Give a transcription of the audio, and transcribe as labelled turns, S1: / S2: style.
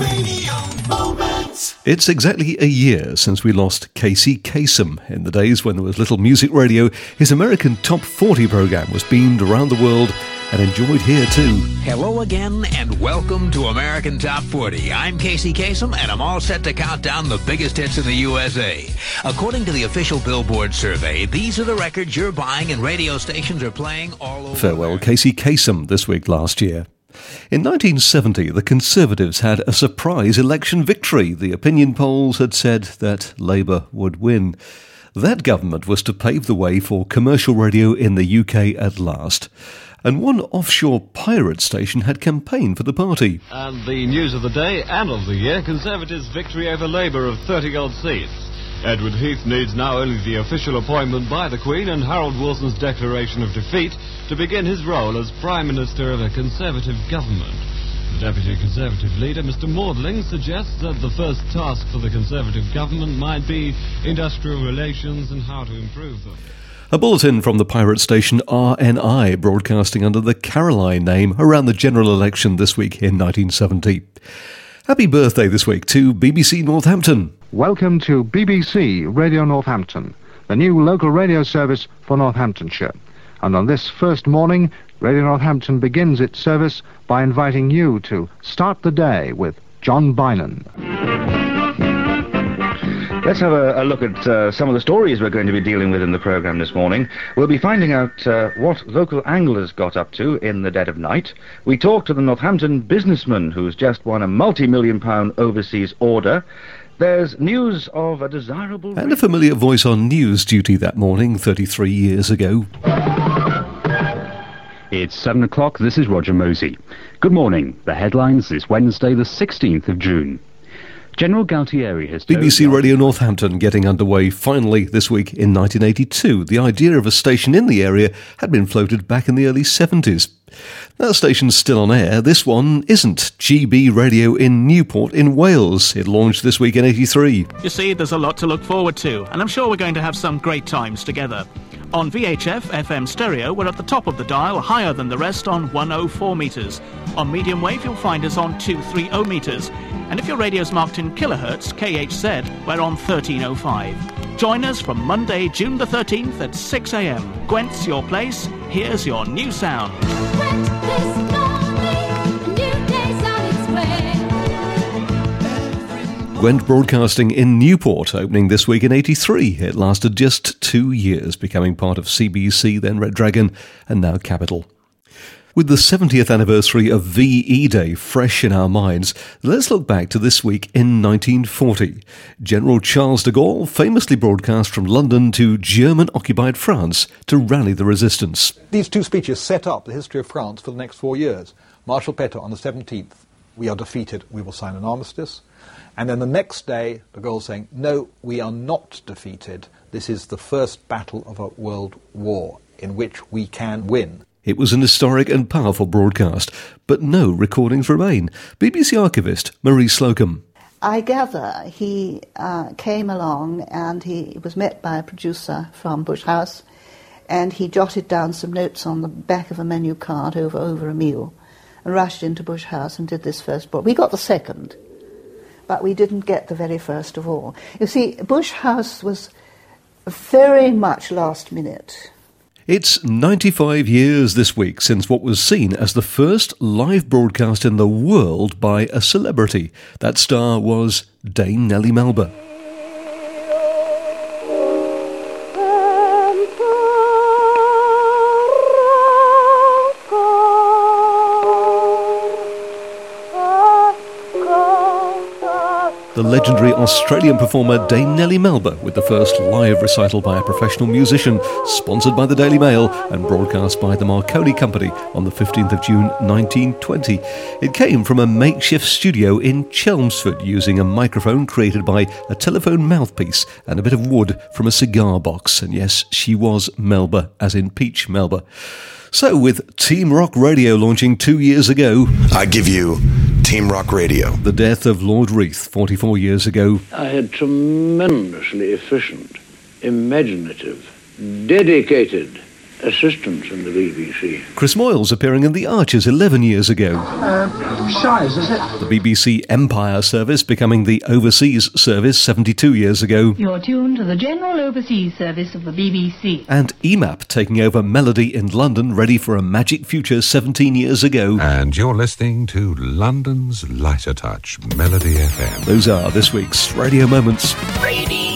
S1: It's exactly a year since we lost Casey Kasem. In the days when there was little music radio, his American Top 40 program was beamed around the world and enjoyed here too.
S2: Hello again and welcome to American Top 40. I'm Casey Kasem and I'm all set to count down the biggest hits in the USA. According to the official Billboard survey, these are the records you're buying and radio stations are playing all over.
S1: Farewell Casey Kasem this week last year. In 1970, the Conservatives had a surprise election victory. The opinion polls had said that Labour would win. That government was to pave the way for commercial radio in the UK at last. And one offshore pirate station had campaigned for the party.
S3: And the news of the day and of the year, Conservatives' victory over Labour of 30-odd seats. Edward Heath needs now only the official appointment by the Queen and Harold Wilson's declaration of defeat to begin his role as Prime Minister of a Conservative government. The Deputy Conservative leader, Mr. Maudling, suggests that the first task for the Conservative government might be industrial relations and how to improve them.
S1: A bulletin from the pirate station RNI, broadcasting under the Caroline name around the general election this week in 1970. Happy birthday this week to BBC Northampton.
S4: Welcome to BBC Radio Northampton, the new local radio service for Northamptonshire. And on this first morning, Radio Northampton begins its service by inviting you to start the day with John Bynon.
S5: Let's have a look at some of the stories we're going to be dealing with in the programme this morning. We'll be finding out what local anglers got up to in the dead of night. We talk to the Northampton businessman who's just won a multi-million-pound overseas order. There's news of a desirable...
S1: And a familiar voice on news duty that morning, 33 years ago.
S6: It's 7 o'clock, this is Roger Mosey. Good morning. The headlines this Wednesday, the 16th of June. General Galtieri has...
S1: BBC Radio Northampton getting underway finally this week in 1982. The idea of a station in the area had been floated back in the early 70s. That station's still on air. This one isn't. GB Radio in Newport in Wales. It launched this week in 83.
S7: You see, there's a lot to look forward to, and I'm sure we're going to have some great times together. On VHF FM stereo, we're at the top of the dial, higher than the rest on 104 metres. On medium wave, you'll find us on 230 metres. And if your radio's marked in kilohertz, KHZ, we're on 1305. Join us from Monday, June the 13th at 6 a.m. Gwent's your place. Here's your new sound.
S8: Gwent this morning, a new day's on its way.
S1: Gwent Broadcasting in Newport, opening this week in 83. It lasted just 2 years, becoming part of CBC, then Red Dragon, and now Capital. With the 70th anniversary of VE Day fresh in our minds, let's look back to this week in 1940. General Charles de Gaulle famously broadcast from London to German-occupied France to rally the resistance.
S9: These two speeches set up the history of France for the next 4 years. Marshal Pétain on the 17th, we are defeated, we will sign an armistice. And then the next day, de Gaulle saying, no, we are not defeated. This is the first battle of a world war in which we can win.
S1: It was an historic and powerful broadcast, but no recordings remain. BBC archivist Marie Slocum.
S10: I gather he came along and he was met by a producer from Bush House, and he jotted down some notes on the back of a menu card over a meal and rushed into Bush House and did this first broadcast. We got the second, but we didn't get the very first of all. You see, Bush House was very much last minute.
S1: It's 95 years this week since what was seen as the first live broadcast in the world by a celebrity. That star was Dame Nellie Melba. The legendary Australian performer Dame Nellie Melba with the first live recital by a professional musician, sponsored by the Daily Mail and broadcast by the Marconi Company on the 15th of June 1920. It came from a makeshift studio in Chelmsford using a microphone created by a telephone mouthpiece and a bit of wood from a cigar box. And yes, she was Melba, as in Peach Melba. So, with Team Rock Radio launching 2 years ago,
S11: I give you Team Rock Radio.
S1: The death of Lord Reith 44 years ago.
S12: I had tremendously efficient, imaginative, dedicated assistants in the BBC.
S1: Chris Moyles appearing in The Archers 11 years ago.
S13: Shires, is it?
S1: The BBC Empire service becoming the Overseas Service 72 years ago.
S14: You're tuned to the General Overseas Service of the BBC.
S1: And EMAP taking over Melody in London, ready for a magic future 17 years ago.
S15: And you're listening to London's Lighter Touch, Melody FM.
S1: Those are this week's Radio Moments.
S2: Radio